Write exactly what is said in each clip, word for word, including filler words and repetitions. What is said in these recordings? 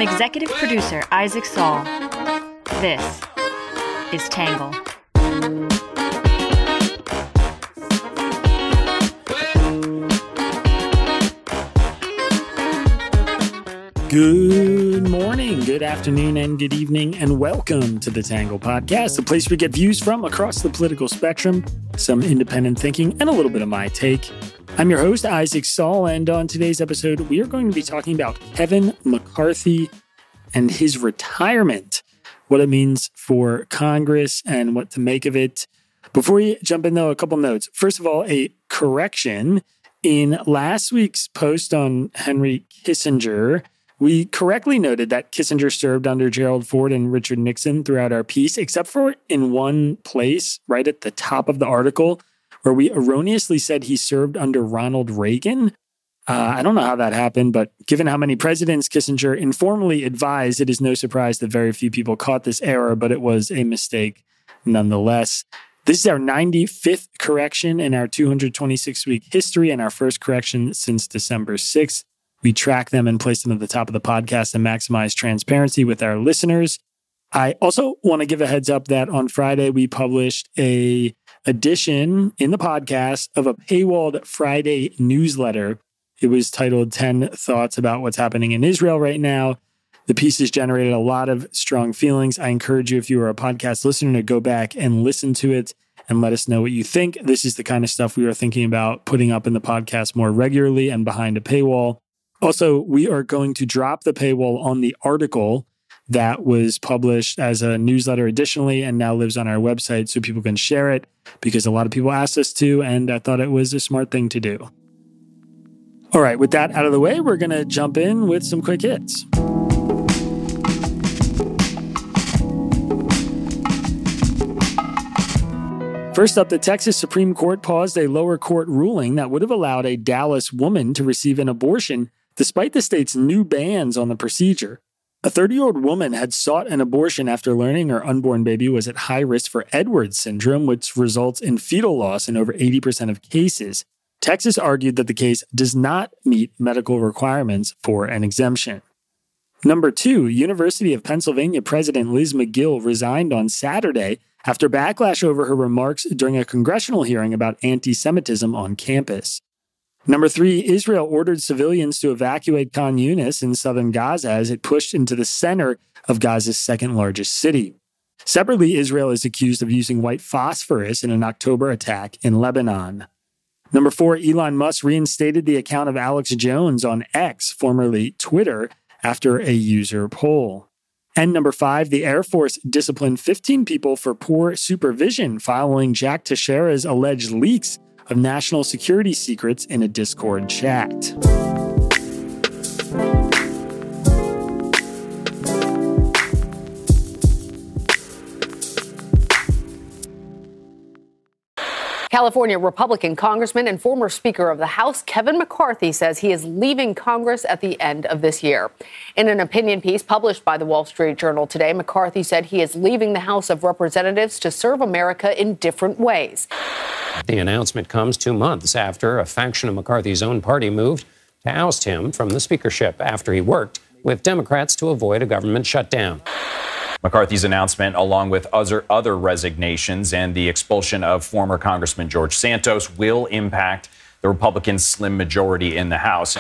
From executive producer Isaac Saul, this is Tangle. Good morning, good afternoon, and good evening, and welcome to the Tangle Podcast, the place we get views from across the political spectrum, some independent thinking, and a little bit of my take. I'm your host, Isaac Saul, and on today's episode, we are going to be talking about Kevin McCarthy and his retirement, what it means for Congress and what to make of it. Before we jump in, though, a couple notes. First of all, a correction. In last week's post on Henry Kissinger, we correctly noted that Kissinger served under Gerald Ford and Richard Nixon throughout our piece, except for in one place, right at the top of the article, where we erroneously said he served under Ronald Reagan. Uh, I don't know how that happened, but given how many presidents Kissinger informally advised, it is no surprise that very few people caught this error, but it was a mistake nonetheless. This is our ninety-fifth correction in our two hundred twenty-six week history and our first correction since December sixth. We track them and place them at the top of the podcast and maximize transparency with our listeners. I also want to give a heads up that on Friday, we published a edition in the podcast of a paywalled Friday newsletter. It was titled ten Thoughts About What's Happening in Israel Right Now. The piece has generated a lot of strong feelings. I encourage you, if you are a podcast listener, to go back and listen to it and let us know what you think. This is the kind of stuff we are thinking about putting up in the podcast more regularly and behind a paywall. Also, we are going to drop the paywall on the article that was published as a newsletter additionally and now lives on our website so people can share it because a lot of people asked us to, and I thought it was a smart thing to do. All right, with that out of the way, we're going to jump in with some quick hits. First up, the Texas Supreme Court paused a lower court ruling that would have allowed a Dallas woman to receive an abortion despite the state's new bans on the procedure. A thirty-year-old woman had sought an abortion after learning her unborn baby was at high risk for Edwards syndrome, which results in fetal loss in over eighty percent of cases. Texas argued that the case does not meet medical requirements for an exemption. Number two, University of Pennsylvania President Liz Magill resigned on Saturday after backlash over her remarks during a congressional hearing about anti-Semitism on campus. Number three, Israel ordered civilians to evacuate Khan Yunis in southern Gaza as it pushed into the center of Gaza's second largest city. Separately, Israel is accused of using white phosphorus in an October attack in Lebanon. Number four, Elon Musk reinstated the account of Alex Jones on X, formerly Twitter, after a user poll. And number five, the Air Force disciplined fifteen people for poor supervision following Jack Teixeira's alleged leaks of national security secrets in a Discord chat. California Republican Congressman and former Speaker of the House Kevin McCarthy says he is leaving Congress at the end of this year. In an opinion piece published by the Wall Street Journal today, McCarthy said he is leaving the House of Representatives to serve America in different ways. The announcement comes two months after a faction of McCarthy's own party moved to oust him from the speakership after he worked with Democrats to avoid a government shutdown. McCarthy's announcement, along with other, other resignations and the expulsion of former Congressman George Santos, will impact the Republicans' slim majority in the House.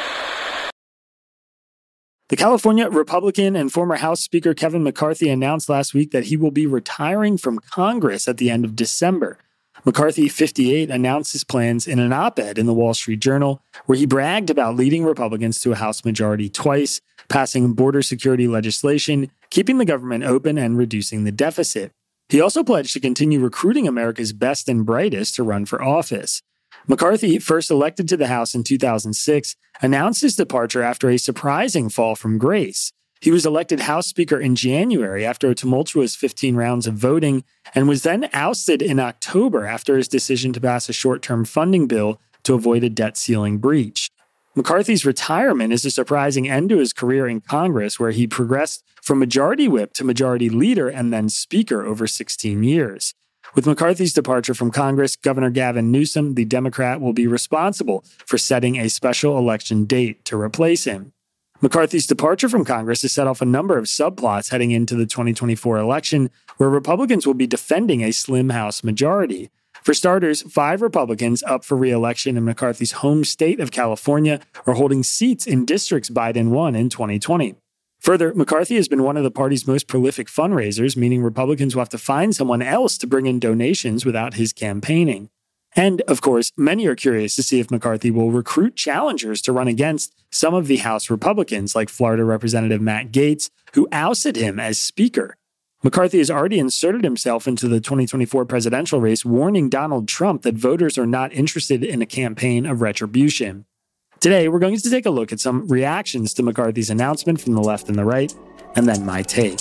The California Republican and former House Speaker Kevin McCarthy announced last week that he will be retiring from Congress at the end of December. McCarthy, fifty-eight, announced his plans in an op-ed in the Wall Street Journal, where he bragged about leading Republicans to a House majority twice, passing border security legislation, keeping the government open, and reducing the deficit. He also pledged to continue recruiting America's best and brightest to run for office. McCarthy, first elected to the House in two thousand six, announced his departure after a surprising fall from grace. He was elected House Speaker in January after a tumultuous fifteen rounds of voting and was then ousted in October after his decision to pass a short-term funding bill to avoid a debt ceiling breach. McCarthy's retirement is a surprising end to his career in Congress, where he progressed from majority whip to majority leader and then speaker over sixteen years. With McCarthy's departure from Congress, Governor Gavin Newsom, the Democrat, will be responsible for setting a special election date to replace him. McCarthy's departure from Congress has set off a number of subplots heading into the twenty twenty-four election, where Republicans will be defending a slim House majority. For starters, five Republicans up for re-election in McCarthy's home state of California are holding seats in districts Biden won in twenty twenty. Further, McCarthy has been one of the party's most prolific fundraisers, meaning Republicans will have to find someone else to bring in donations without his campaigning. And, of course, many are curious to see if McCarthy will recruit challengers to run against some of the House Republicans, like Florida Representative Matt Gaetz, who ousted him as Speaker. McCarthy has already inserted himself into the twenty twenty-four presidential race, warning Donald Trump that voters are not interested in a campaign of retribution. Today, we're going to take a look at some reactions to McCarthy's announcement from the left and the right, and then my take.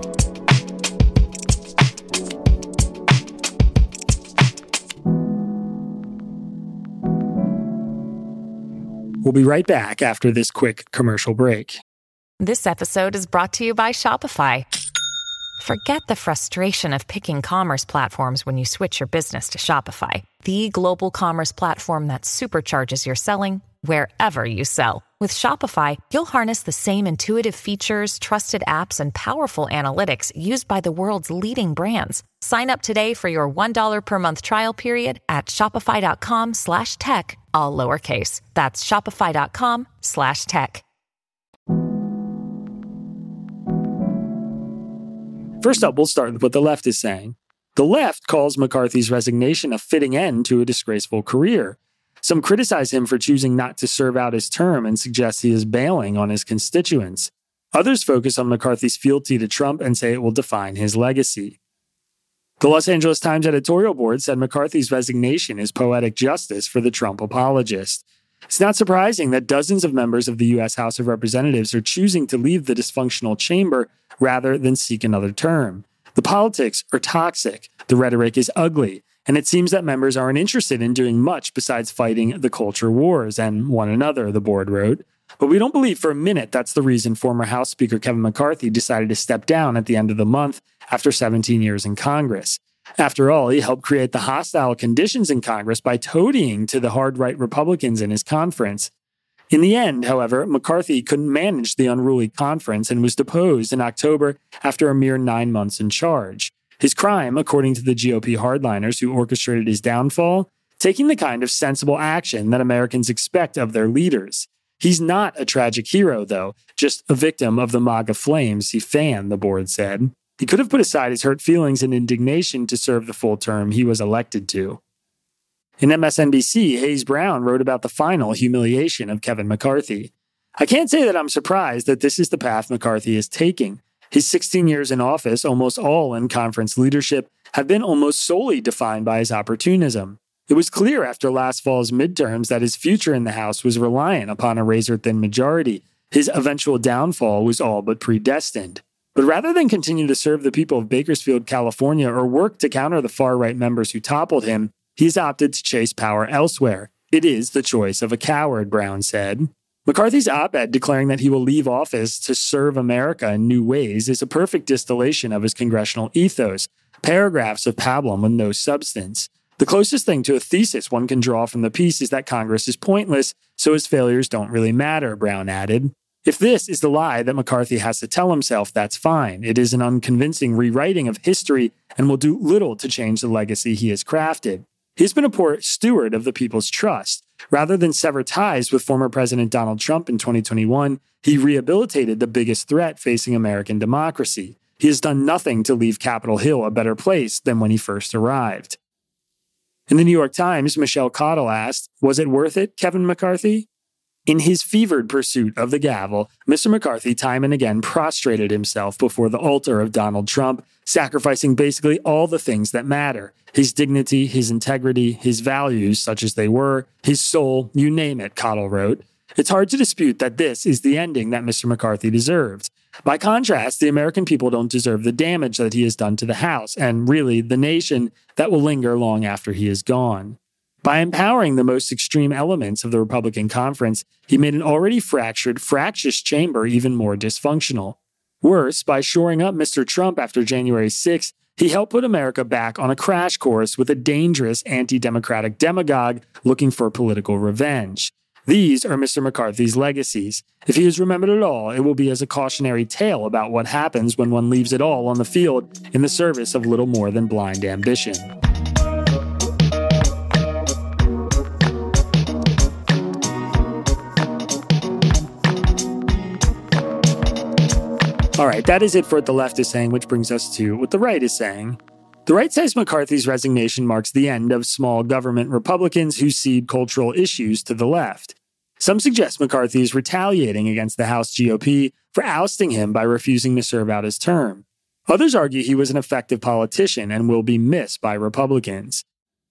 We'll be right back after this quick commercial break. This episode is brought to you by Shopify. Forget the frustration of picking commerce platforms when you switch your business to Shopify, the global commerce platform that supercharges your selling wherever you sell. With Shopify, you'll harness the same intuitive features, trusted apps, and powerful analytics used by the world's leading brands. Sign up today for your one dollar per month trial period at shopify.com slash tech, all lowercase. That's shopify.com slash tech. First up, we'll start with what the left is saying. The left calls McCarthy's resignation a fitting end to a disgraceful career. Some criticize him for choosing not to serve out his term and suggest he is bailing on his constituents. Others focus on McCarthy's fealty to Trump and say it will define his legacy. The Los Angeles Times editorial board said McCarthy's resignation is poetic justice for the Trump apologist. It's not surprising that dozens of members of the U S House of Representatives are choosing to leave the dysfunctional chamber rather than seek another term. The politics are toxic, the rhetoric is ugly, and it seems that members aren't interested in doing much besides fighting the culture wars and one another, the board wrote. But we don't believe for a minute that's the reason former House Speaker Kevin McCarthy decided to step down at the end of the month after seventeen years in Congress. After all, he helped create the hostile conditions in Congress by toadying to the hard-right Republicans in his conference. In the end, however, McCarthy couldn't manage the unruly conference and was deposed in October after a mere nine months in charge. His crime, according to the G O P hardliners who orchestrated his downfall, taking the kind of sensible action that Americans expect of their leaders. He's not a tragic hero, though, just a victim of the MAGA flames he fanned, the board said. He could have put aside his hurt feelings and indignation to serve the full term he was elected to. In M S N B C, Hayes Brown wrote about the final humiliation of Kevin McCarthy. I can't say that I'm surprised that this is the path McCarthy is taking. His sixteen years in office, almost all in conference leadership, have been almost solely defined by his opportunism. It was clear after last fall's midterms that his future in the House was reliant upon a razor-thin majority. His eventual downfall was all but predestined. But rather than continue to serve the people of Bakersfield, California, or work to counter the far-right members who toppled him, he's opted to chase power elsewhere. It is the choice of a coward, Brown said. McCarthy's op-ed declaring that he will leave office to serve America in new ways is a perfect distillation of his congressional ethos, paragraphs of pablum with no substance. The closest thing to a thesis one can draw from the piece is that Congress is pointless, so his failures don't really matter, Brown added. If this is the lie that McCarthy has to tell himself, that's fine. It is an unconvincing rewriting of history and will do little to change the legacy he has crafted. He's been a poor steward of the people's trust. Rather than sever ties with former President Donald Trump in twenty twenty-one, he rehabilitated the biggest threat facing American democracy. He has done nothing to leave Capitol Hill a better place than when he first arrived. In the New York Times, Michelle Cottle asked, was it worth it, Kevin McCarthy? In his fevered pursuit of the gavel, Mister McCarthy time and again prostrated himself before the altar of Donald Trump, sacrificing basically all the things that matter. His dignity, his integrity, his values, such as they were, his soul, you name it, Cottle wrote. It's hard to dispute that this is the ending that Mister McCarthy deserved. By contrast, the American people don't deserve the damage that he has done to the House, and really the nation that will linger long after he is gone. By empowering the most extreme elements of the Republican conference, he made an already fractured, fractious chamber even more dysfunctional. Worse, by shoring up Mister Trump after January sixth, he helped put America back on a crash course with a dangerous anti-democratic demagogue looking for political revenge. These are Mister McCarthy's legacies. If he is remembered at all, it will be as a cautionary tale about what happens when one leaves it all on the field in the service of little more than blind ambition. All right, that is it for what the left is saying, which brings us to what the right is saying. The right says McCarthy's resignation marks the end of small government Republicans who cede cultural issues to the left. Some suggest McCarthy is retaliating against the House G O P for ousting him by refusing to serve out his term. Others argue he was an effective politician and will be missed by Republicans.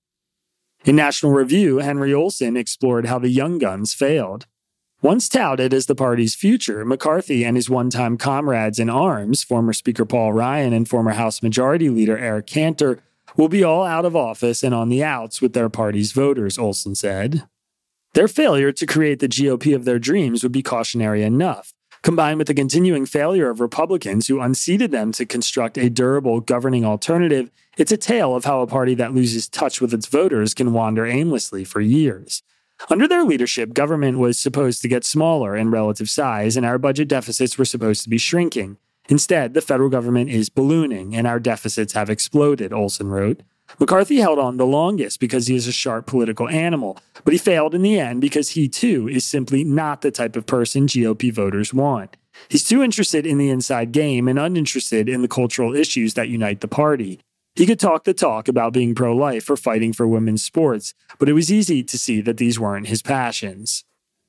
In National Review, Henry Olsen explored how the Young Guns failed. Once touted as the party's future, McCarthy and his one-time comrades in arms, former Speaker Paul Ryan and former House Majority Leader Eric Cantor, will be all out of office and on the outs with their party's voters, Olsen said. Their failure to create the G O P of their dreams would be cautionary enough. Combined with the continuing failure of Republicans who unseated them to construct a durable governing alternative, it's a tale of how a party that loses touch with its voters can wander aimlessly for years. Under their leadership, government was supposed to get smaller in relative size, and our budget deficits were supposed to be shrinking. Instead, the federal government is ballooning, and our deficits have exploded, Olsen wrote. McCarthy held on the longest because he is a sharp political animal, but he failed in the end because he, too, is simply not the type of person G O P voters want. He's too interested in the inside game and uninterested in the cultural issues that unite the party. He could talk the talk about being pro-life or fighting for women's sports, but it was easy to see that these weren't his passions.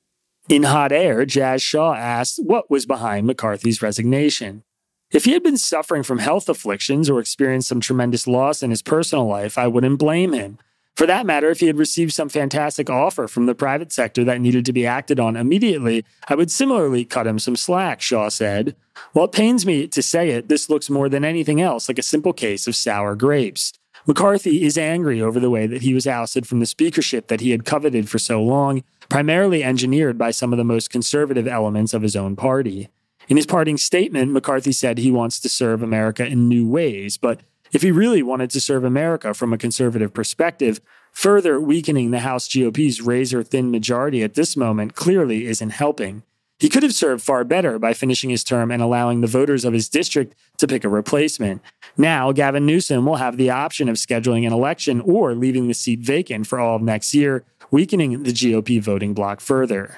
In Hot Air, Jazz Shaw asked what was behind McCarthy's resignation. If he had been suffering from health afflictions or experienced some tremendous loss in his personal life, I wouldn't blame him. For that matter, if he had received some fantastic offer from the private sector that needed to be acted on immediately, I would similarly cut him some slack, Shaw said. While it pains me to say it, this looks more than anything else like a simple case of sour grapes. McCarthy is angry over the way that he was ousted from the speakership that he had coveted for so long, primarily engineered by some of the most conservative elements of his own party. In his parting statement, McCarthy said he wants to serve America in new ways, but if he really wanted to serve America from a conservative perspective, further weakening the House G O P's razor-thin majority at this moment clearly isn't helping. He could have served far better by finishing his term and allowing the voters of his district to pick a replacement. Now, Gavin Newsom will have the option of scheduling an election or leaving the seat vacant for all of next year, weakening the G O P voting bloc further.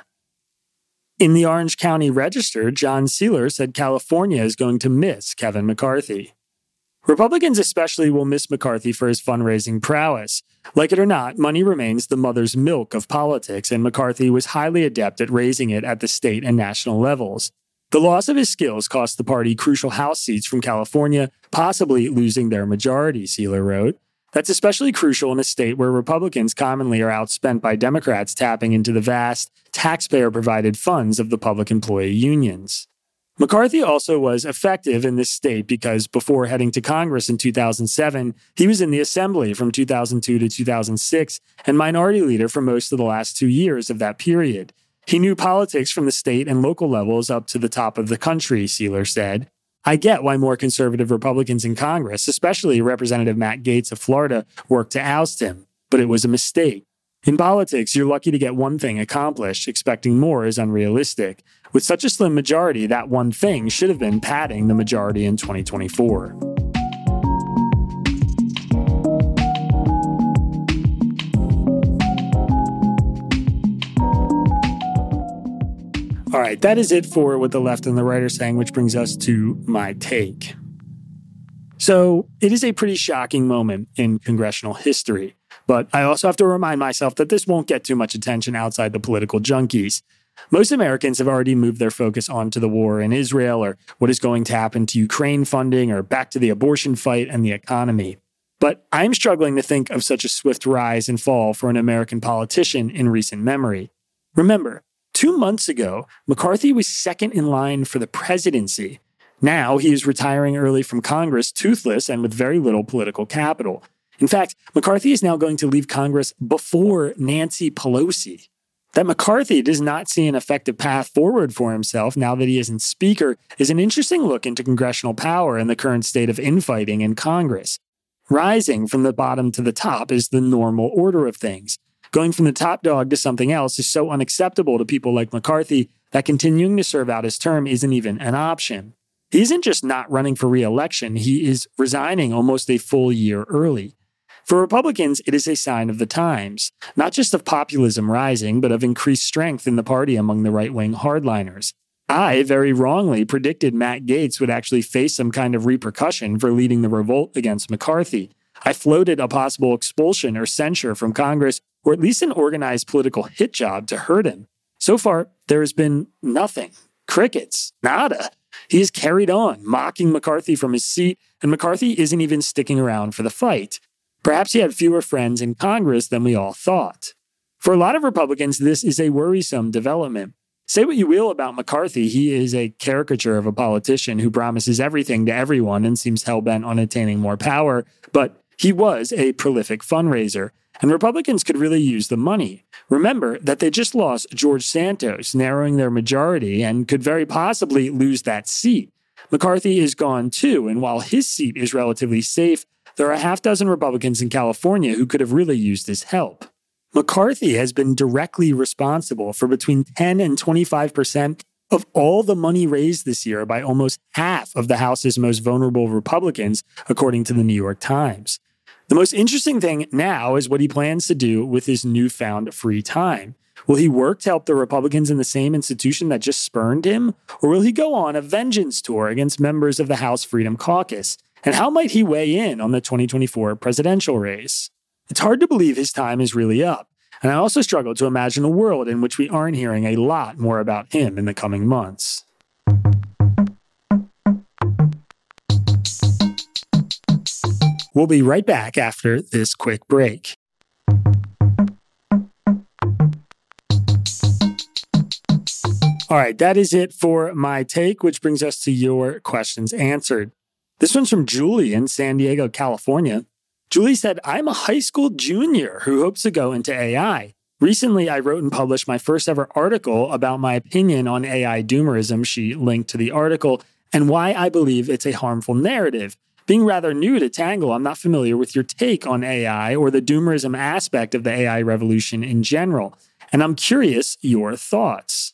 In the Orange County Register, John Sealer said California is going to miss Kevin McCarthy. Republicans especially will miss McCarthy for his fundraising prowess. Like it or not, money remains the mother's milk of politics, and McCarthy was highly adept at raising it at the state and national levels. The loss of his skills cost the party crucial House seats from California, possibly losing their majority, Sealer wrote. That's especially crucial in a state where Republicans commonly are outspent by Democrats tapping into the vast, taxpayer-provided funds of the public employee unions. McCarthy also was effective in this state because before heading to Congress in two thousand seven, he was in the Assembly from two thousand two to two thousand six and minority leader for most of the last two years of that period. He knew politics from the state and local levels up to the top of the country, Sealer said. I get why more conservative Republicans in Congress, especially Representative Matt Gaetz of Florida, worked to oust him, but it was a mistake. In politics, you're lucky to get one thing accomplished. Expecting more is unrealistic. With such a slim majority, that one thing should have been padding the majority in twenty twenty-four. All right, that is it for what the left and the right are saying, which brings us to my take. So it is a pretty shocking moment in congressional history, but I also have to remind myself that this won't get too much attention outside the political junkies. Most Americans have already moved their focus onto the war in Israel or what is going to happen to Ukraine funding or back to the abortion fight and the economy. But I'm struggling to think of such a swift rise and fall for an American politician in recent memory. Remember, two months ago, McCarthy was second in line for the presidency. Now he is retiring early from Congress, toothless and with very little political capital. In fact, McCarthy is now going to leave Congress before Nancy Pelosi. That McCarthy does not see an effective path forward for himself now that he isn't Speaker is an interesting look into congressional power and the current state of infighting in Congress. Rising from the bottom to the top is the normal order of things. Going from the top dog to something else is so unacceptable to people like McCarthy that continuing to serve out his term isn't even an option. He isn't just not running for re-election, he is resigning almost a full year early. For Republicans, it is a sign of the times, not just of populism rising, but of increased strength in the party among the right-wing hardliners. I, very wrongly, predicted Matt Gaetz would actually face some kind of repercussion for leading the revolt against McCarthy. I floated a possible expulsion or censure from Congress, or at least an organized political hit job to hurt him. So far, there has been nothing. Crickets. Nada. He has carried on, mocking McCarthy from his seat, and McCarthy isn't even sticking around for the fight. Perhaps he had fewer friends in Congress than we all thought. For a lot of Republicans, this is a worrisome development. Say what you will about McCarthy, he is a caricature of a politician who promises everything to everyone and seems hell-bent on attaining more power, but he was a prolific fundraiser, and Republicans could really use the money. Remember that they just lost George Santos, narrowing their majority, and could very possibly lose that seat. McCarthy is gone too, and while his seat is relatively safe, there are a half dozen Republicans in California who could have really used his help. McCarthy has been directly responsible for between ten and twenty-five percent of all the money raised this year by almost half of the House's most vulnerable Republicans, according to the New York Times. The most interesting thing now is what he plans to do with his newfound free time. Will he work to help the Republicans in the same institution that just spurned him? Or will he go on a vengeance tour against members of the House Freedom Caucus? And how might he weigh in on the twenty twenty-four presidential race? It's hard to believe his time is really up. And I also struggle to imagine a world in which we aren't hearing a lot more about him in the coming months. We'll be right back after this quick break. All right, that is it for my take, which brings us to your questions answered. This one's from Julie in San Diego, California. Julie said, I'm a high school junior who hopes to go into A I. Recently, I wrote and published my first ever article about my opinion on A I doomerism. She linked to the article and why I believe it's a harmful narrative. Being rather new to Tangle, I'm not familiar with your take on A I or the doomerism aspect of the A I revolution in general. And I'm curious your thoughts.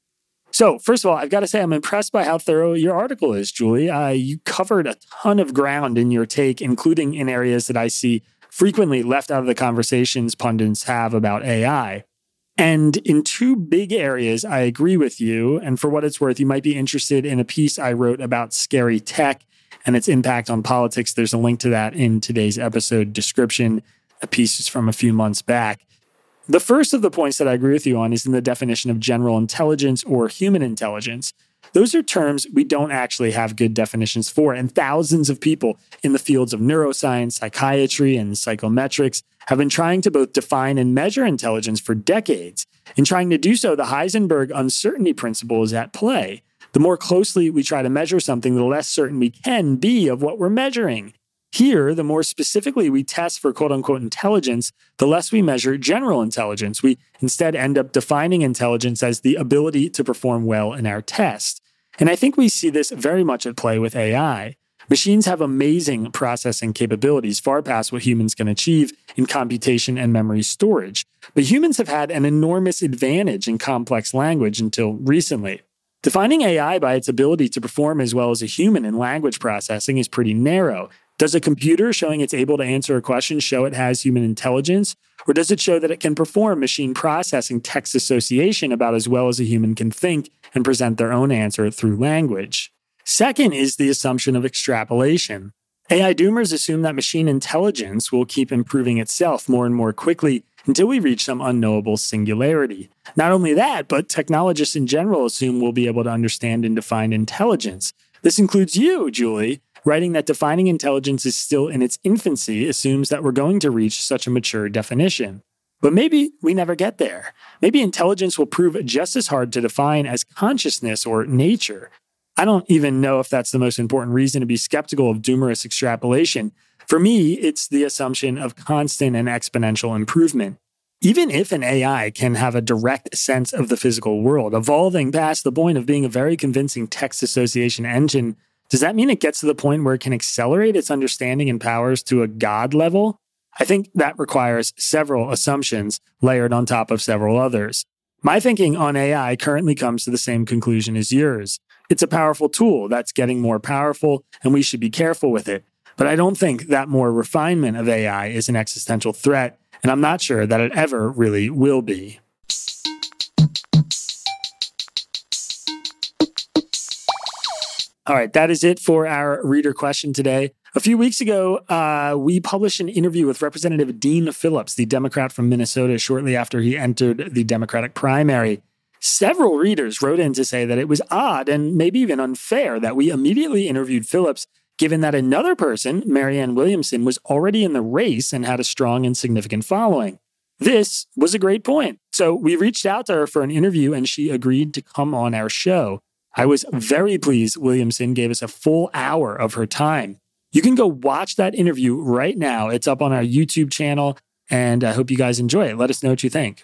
So, first of all, I've got to say I'm impressed by how thorough your article is, Julie. Uh, you covered a ton of ground in your take, including in areas that I see frequently left out of the conversations pundits have about A I. And in two big areas, I agree with you. And for what it's worth, you might be interested in a piece I wrote about scary tech and its impact on politics. There's a link to that in today's episode description. A piece is from a few months back. The first of the points that I agree with you on is in the definition of general intelligence or human intelligence. Those are terms we don't actually have good definitions for, and thousands of people in the fields of neuroscience, psychiatry, and psychometrics have been trying to both define and measure intelligence for decades. In trying to do so, the Heisenberg uncertainty principle is at play. The more closely we try to measure something, the less certain we can be of what we're measuring. Here, the more specifically we test for quote-unquote intelligence, the less we measure general intelligence. We instead end up defining intelligence as the ability to perform well in our test. And I think we see this very much at play with A I. Machines have amazing processing capabilities, far past what humans can achieve in computation and memory storage. But humans have had an enormous advantage in complex language until recently. Defining A I by its ability to perform as well as a human in language processing is pretty narrow. Does a computer showing it's able to answer a question show it has human intelligence? Or does it show that it can perform machine processing text association about as well as a human can think and present their own answer through language? Second is the assumption of extrapolation. A I doomers assume that machine intelligence will keep improving itself more and more quickly until we reach some unknowable singularity. Not only that, but technologists in general assume we'll be able to understand and define intelligence. This includes you, Julie. Writing that defining intelligence is still in its infancy assumes that we're going to reach such a mature definition. But maybe we never get there. Maybe intelligence will prove just as hard to define as consciousness or nature. I don't even know if that's the most important reason to be skeptical of doomerous extrapolation. For me, it's the assumption of constant and exponential improvement. Even if an A I can have a direct sense of the physical world, evolving past the point of being a very convincing text association engine, does that mean it gets to the point where it can accelerate its understanding and powers to a God level? I think that requires several assumptions layered on top of several others. My thinking on A I currently comes to the same conclusion as yours. It's a powerful tool that's getting more powerful, and we should be careful with it. But I don't think that more refinement of A I is an existential threat, and I'm not sure that it ever really will be. All right, that is it for our reader question today. A few weeks ago, uh, we published an interview with Representative Dean Phillips, the Democrat from Minnesota, shortly after he entered the Democratic primary. Several readers wrote in to say that it was odd and maybe even unfair that we immediately interviewed Phillips, given that another person, Marianne Williamson, was already in the race and had a strong and significant following. This was a great point. So we reached out to her for an interview, and she agreed to come on our show. I was very pleased Williamson gave us a full hour of her time. You can go watch that interview right now. It's up on our YouTube channel, and I hope you guys enjoy it. Let us know what you think.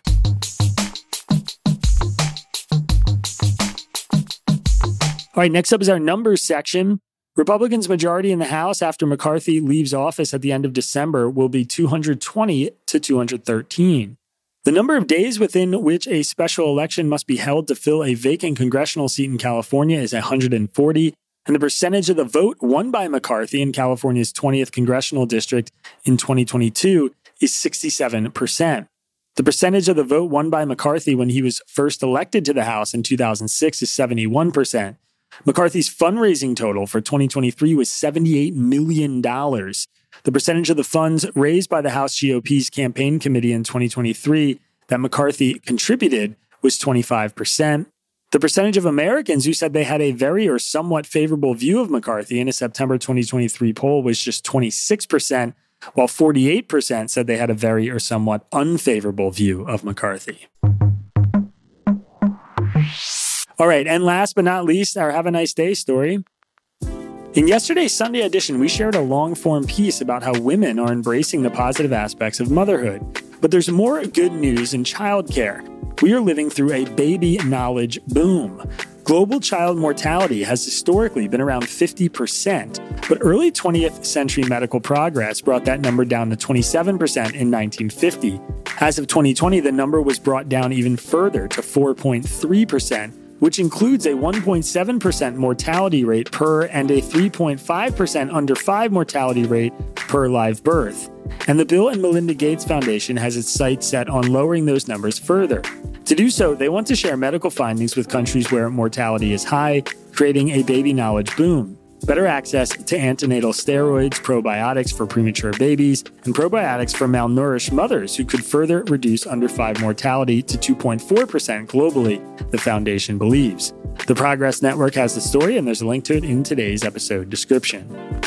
All right, next up is our numbers section. Republicans' majority in the House after McCarthy leaves office at the end of December will be two hundred twenty to two hundred thirteen. The number of days within which a special election must be held to fill a vacant congressional seat in California is one hundred forty, and the percentage of the vote won by McCarthy in California's twentieth congressional district in twenty twenty-two is sixty-seven percent. The percentage of the vote won by McCarthy when he was first elected to the House in two thousand six is seventy-one percent. McCarthy's fundraising total for twenty twenty-three was seventy-eight million dollars. The percentage of the funds raised by the House G O P's campaign committee in twenty twenty-three that McCarthy contributed was twenty-five percent. The percentage of Americans who said they had a very or somewhat favorable view of McCarthy in a September twenty twenty-three poll was just twenty-six percent, while forty-eight percent said they had a very or somewhat unfavorable view of McCarthy. All right, and last but not least, our Have a Nice Day story. In yesterday's Sunday edition, we shared a long-form piece about how women are embracing the positive aspects of motherhood. But there's more good news in childcare. We are living through a baby knowledge boom. Global child mortality has historically been around fifty percent, but early twentieth century medical progress brought that number down to twenty-seven percent in nineteen fifty. As of twenty twenty, the number was brought down even further to four point three percent, which includes a one point seven percent mortality rate per and a three point five percent under five mortality rate per live birth. And the Bill and Melinda Gates Foundation has its sights set on lowering those numbers further. To do so, they want to share medical findings with countries where mortality is high, creating a baby knowledge boom. Better access to antenatal steroids, probiotics for premature babies, and probiotics for malnourished mothers who could further reduce under five mortality to two point four percent globally, the foundation believes. The Progress Network has the story, and there's a link to it in today's episode description.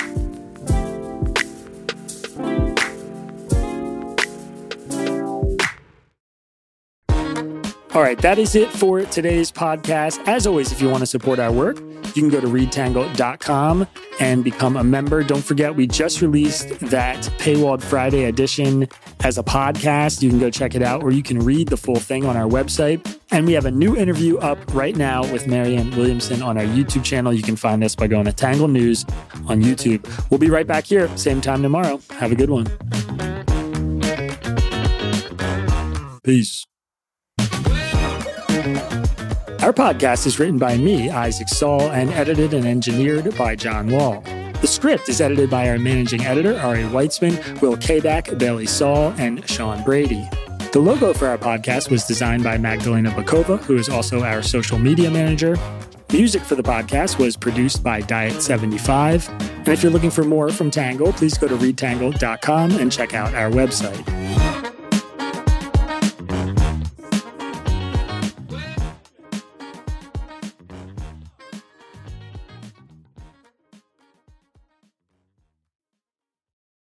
All right, that is it for today's podcast. As always, if you want to support our work, you can go to read tangle dot com and become a member. Don't forget, we just released that Paywalled Friday edition as a podcast. You can go check it out, or you can read the full thing on our website. And we have a new interview up right now with Marianne Williamson on our YouTube channel. You can find us by going to Tangle News on YouTube. We'll be right back here, same time tomorrow. Have a good one. Peace. Our podcast is written by me, Isaac Saul, and edited and engineered by John Wall. The script is edited by our managing editor, Ari Weitzman, Will Kabak, Bailey Saul, and Sean Brady. The logo for our podcast was designed by Magdalena Bakova, who is also our social media manager. Music for the podcast was produced by Diet seventy-five. And if you're looking for more from Tangle, please go to read tangle dot com and check out our website.